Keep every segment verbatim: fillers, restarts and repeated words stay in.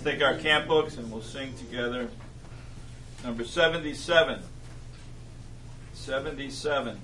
take our camp books and we'll sing together. Number seventy-seven. seventy-seven.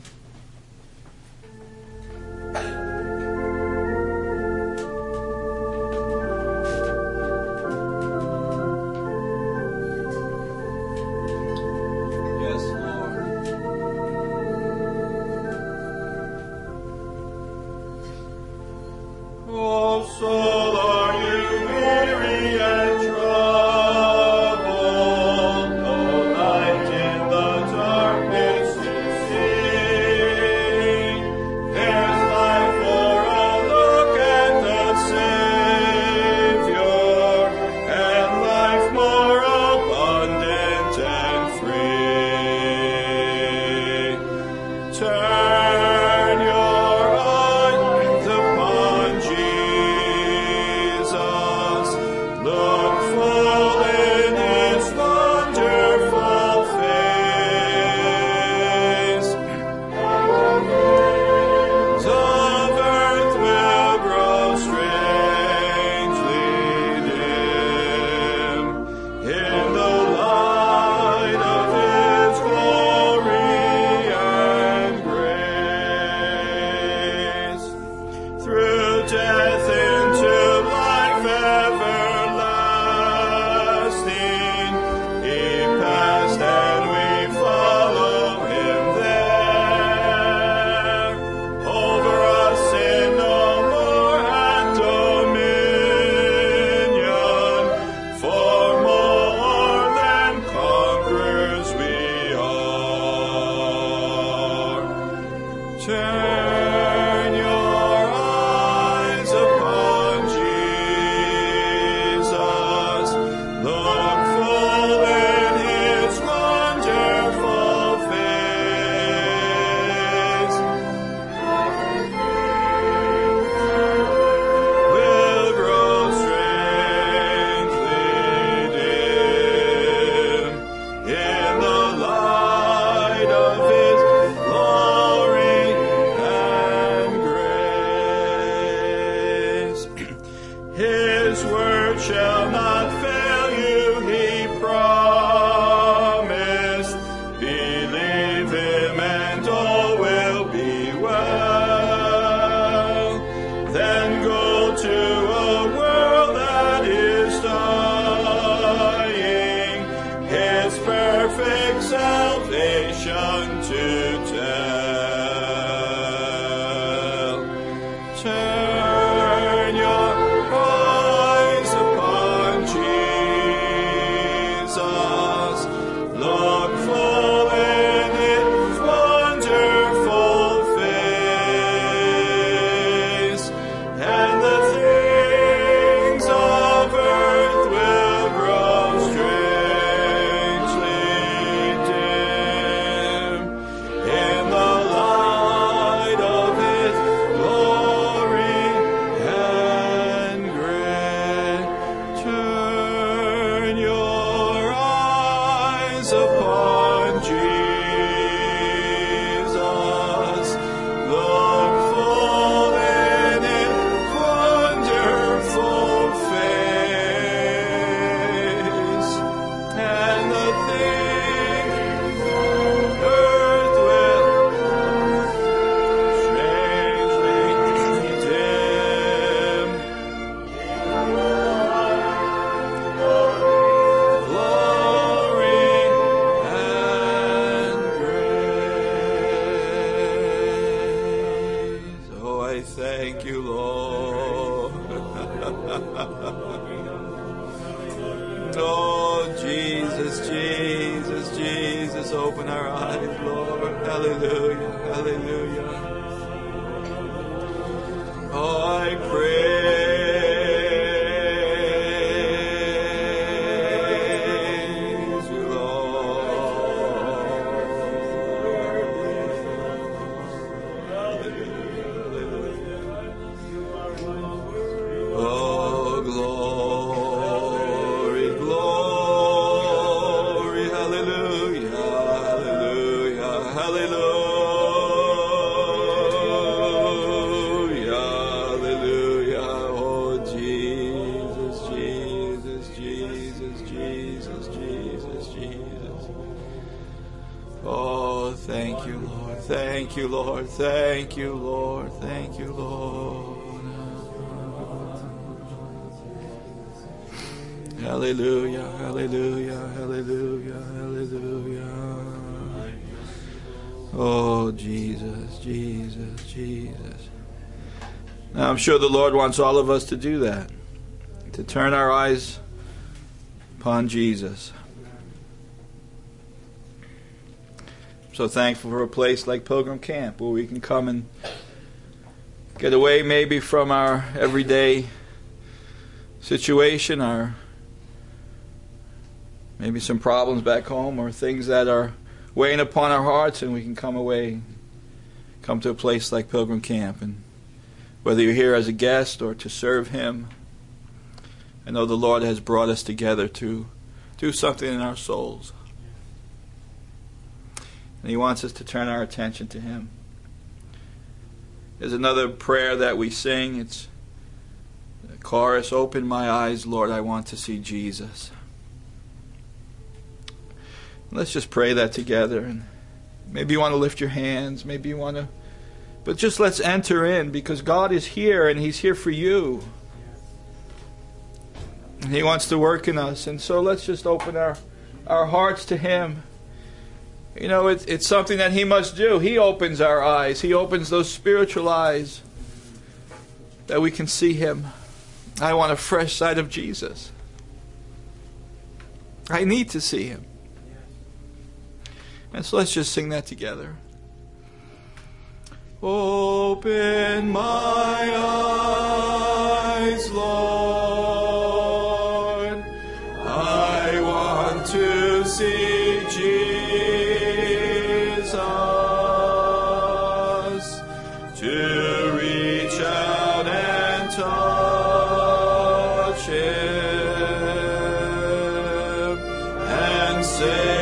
Hallelujah. Thank you, Lord. Thank you, Lord. Thank you, Lord. Hallelujah, hallelujah, hallelujah, hallelujah. Oh, Jesus, Jesus, Jesus. Now, I'm sure the Lord wants all of us to do that, to turn our eyes upon Jesus. I'm so thankful for a place like Pilgrim Camp where we can come and get away maybe from our everyday situation, our maybe some problems back home or things that are weighing upon our hearts, and we can come away, come to a place like Pilgrim Camp. And whether you're here as a guest or to serve Him, I know the Lord has brought us together to do something in our souls. And He wants us to turn our attention to Him. There's another prayer that we sing. It's the chorus, "Open my eyes, Lord, I want to see Jesus." Let's just pray that together. And maybe you want to lift your hands. Maybe you want to... But just let's enter in, because God is here and He's here for you. And He wants to work in us. And so let's just open our, our hearts to Him. You know, it, it's something that He must do. He opens our eyes. He opens those spiritual eyes that we can see Him. I want a fresh sight of Jesus. I need to see Him. And so let's just sing that together. Open my eyes, Lord. I want to see Jesus, to reach out and touch Him and say,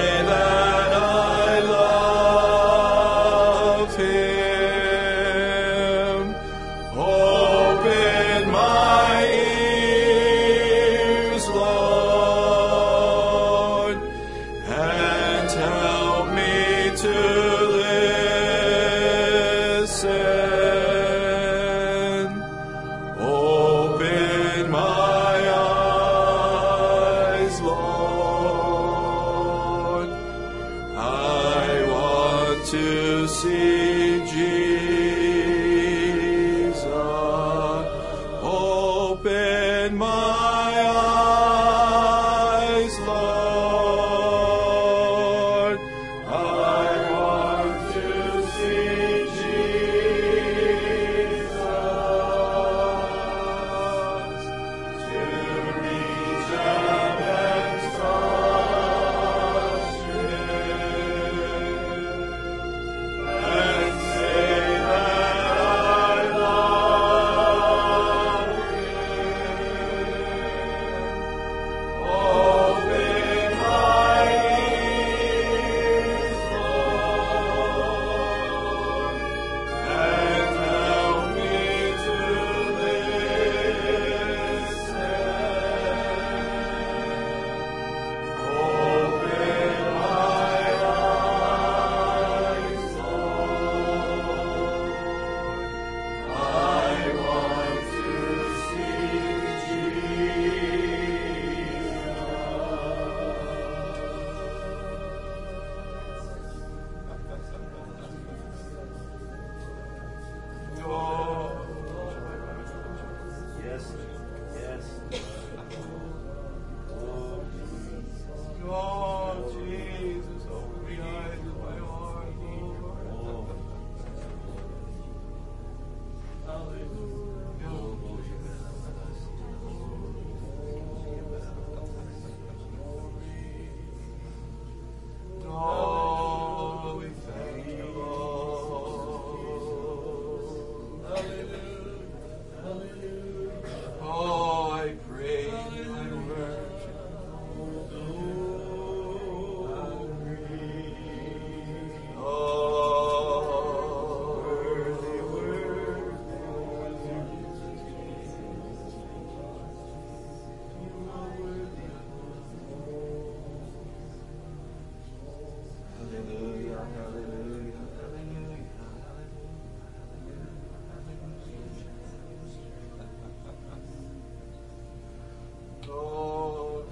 Oh,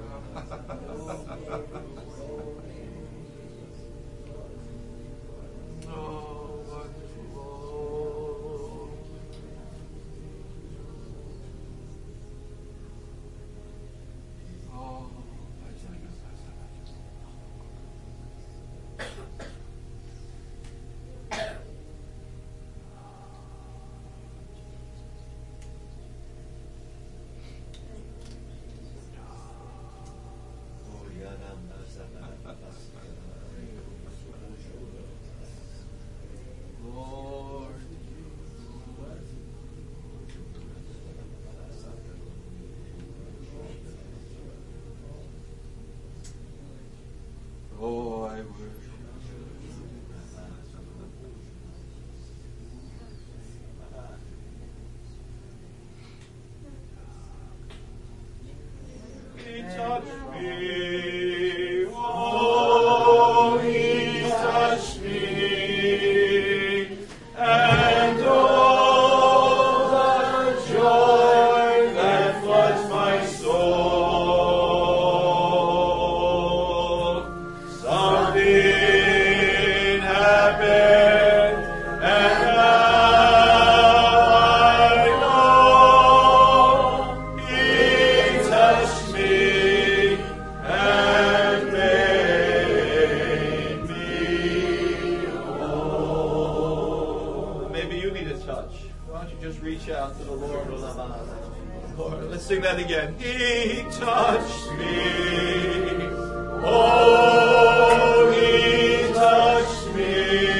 oh, wonderful. Oh, Lord. Oh, I worship you. He touched me. Oh, he touched me. And all the joy that floods my soul. Something happened, and now I know he touched me and made me whole. Maybe you need a touch. Why don't you just reach out to the Lord? Lord, let's sing that again. He touched me. Oh, he touched me.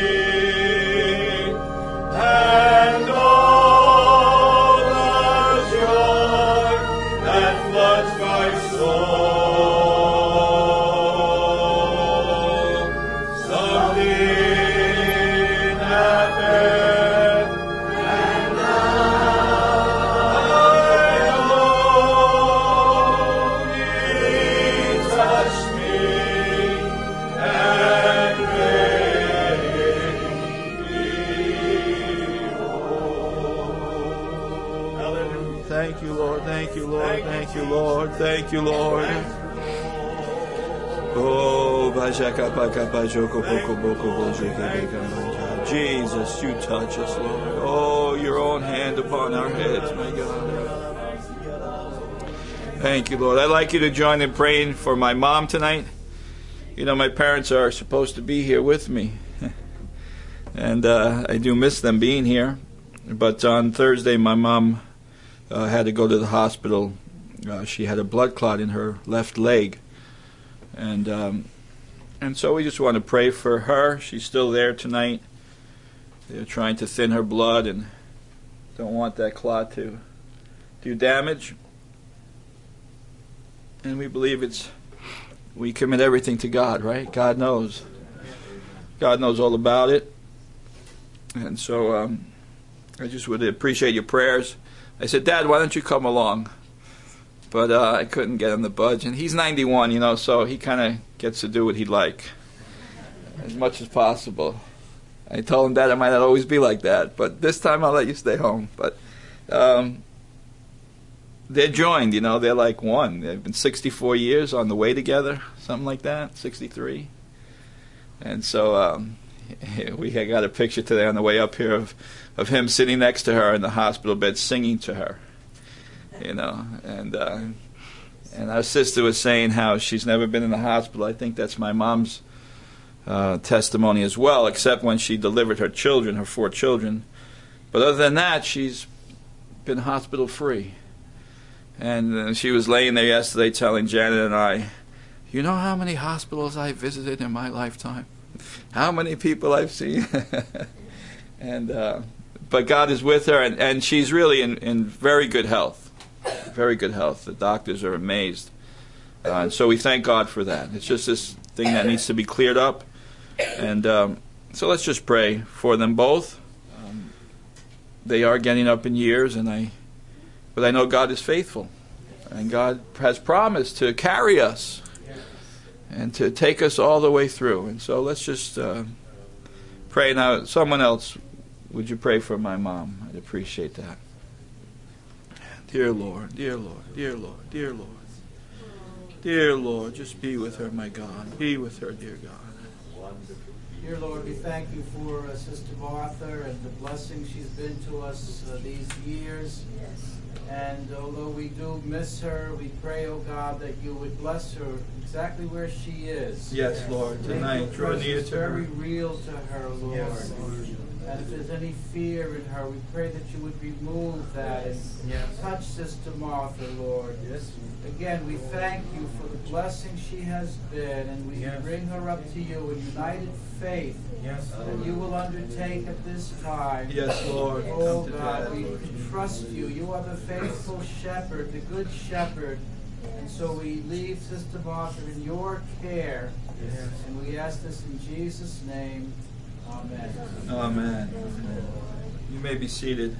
And all the joy that floods my soul. Something happened, and now I know he touched me and made me whole. Hallelujah. Thank you, Lord. Thank you, Lord. Thank you, Lord. Thank you, Lord. Oh, bajaka baka bajoko boko boko bojeke. Jesus, you touch us, Lord. Oh, your own hand upon our heads, my God. Thank you, Lord. I'd like you to join in praying for my mom tonight. You know, my parents are supposed to be here with me. And uh, I do miss them being here. But on Thursday, my mom uh, had to go to the hospital. Uh, she had a blood clot in her left leg. And um, and so we just want to pray for her. She's still there tonight. They're trying to thin her blood and don't want that clot to do damage. And we believe it's, we commit everything to God, right? God knows. God knows all about it. And so um, I just would appreciate your prayers. I said, Dad, why don't you come along? But uh, I couldn't get him to budge. And he's ninety-one, you know, so he kind of gets to do what he'd like as much as possible. I told him, Dad, I might not always be like that, but this time I'll let you stay home. But um, they're joined, you know, they're like one. They've been sixty-four years on the way together, something like that, sixty-three. And so um, we had got a picture today on the way up here of, of him sitting next to her in the hospital bed singing to her. You know, and uh, and our sister was saying how she's never been in the hospital. I think that's my mom's uh, testimony as well, except when she delivered her children, her four children. But other than that, she's been hospital free. And uh, she was laying there yesterday telling Janet and I, you know how many hospitals I visited in my lifetime? How many people I've seen? and uh, but God is with her, and, and she's really in, in very good health. Very good health. The doctors are amazed. Uh, and so we thank God for that. It's just this thing that needs to be cleared up. And um, so let's just pray for them both. Um, they are getting up in years, and I, but I know God is faithful. And God has promised to carry us and to take us all the way through. And so let's just uh, pray. Now, someone else, would you pray for my mom? I'd appreciate that. Dear Lord, dear Lord, dear Lord, dear Lord. Dear Lord, just be with her, my God. Be with her, dear God. Dear Lord, we thank you for uh, Sister Martha and the blessing she's been to us uh, these years. Yes. And although we do miss her, we pray, oh God, that you would bless her exactly where she is. Yes, Lord. Tonight, draw near to her. Very real to her, Lord. Yes, Lord. And if there's any fear in her, we pray that you would remove that and Yes. touch Sister Martha, Lord. Yes. Again, we thank you for the blessing she has been, and we Yes. bring her up to you in united faith Yes. that you will undertake at this time. Yes, Lord. Oh Come to God, that, we Lord can Jesus. trust you. You are the faithful shepherd, the good shepherd. And so we leave Sister Martha in your care. Yes. And we ask this in Jesus' name. Amen. Amen. You may be seated.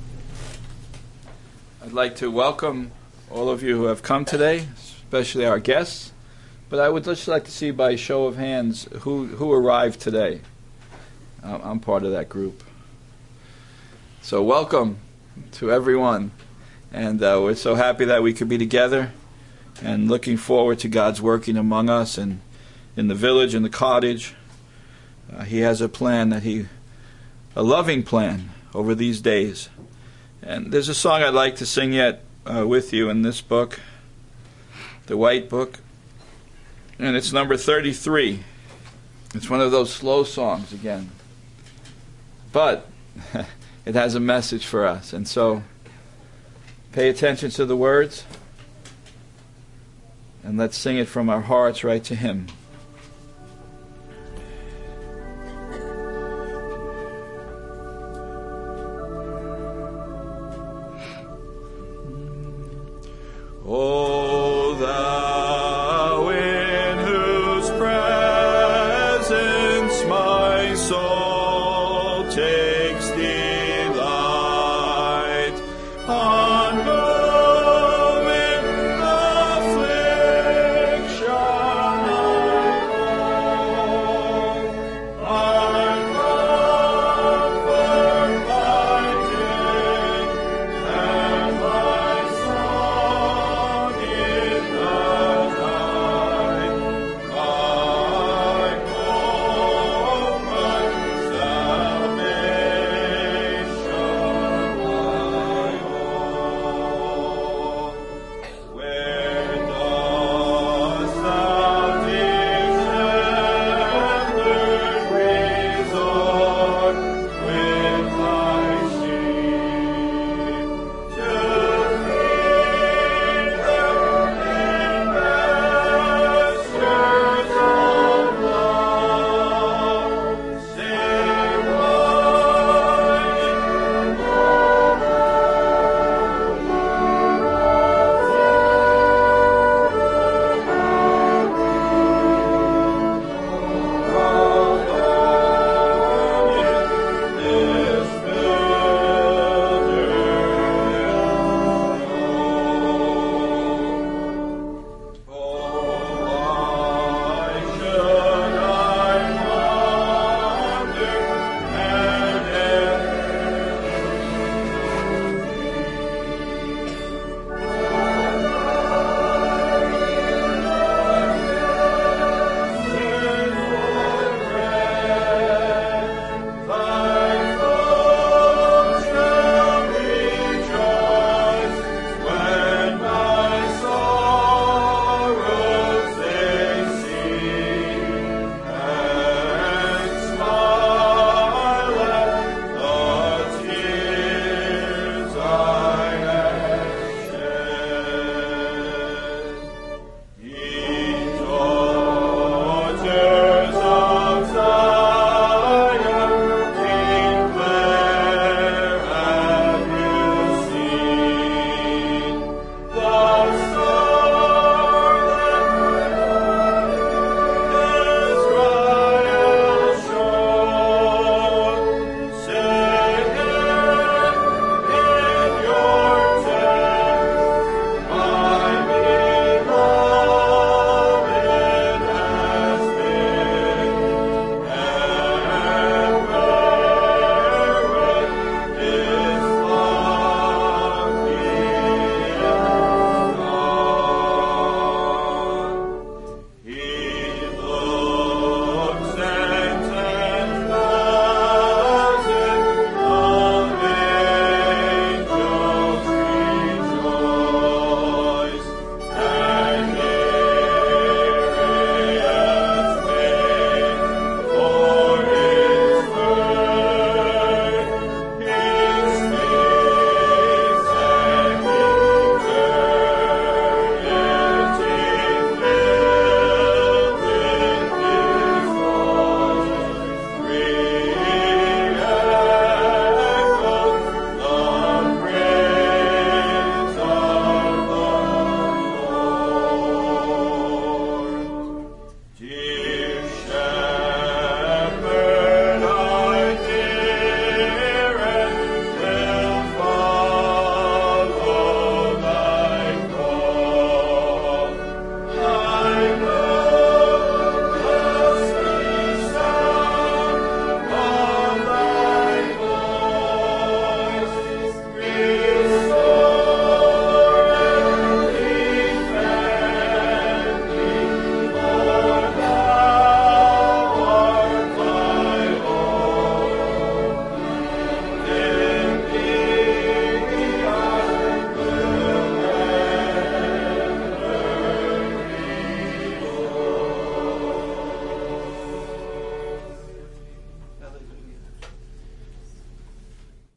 I'd like to welcome all of you who have come today, especially our guests. But I would just like to see by show of hands who, who arrived today. I'm part of that group. So welcome to everyone. And uh, we're so happy that we could be together and looking forward to God's working among us and in the village, in the cottage. Uh, he has a plan that he, a loving plan over these days. And there's a song I'd like to sing yet uh, with you in this book, the White Book. And it's number thirty-three. It's one of those slow songs again. But it has a message for us. And so pay attention to the words. And let's sing it from our hearts right to Him. Oh,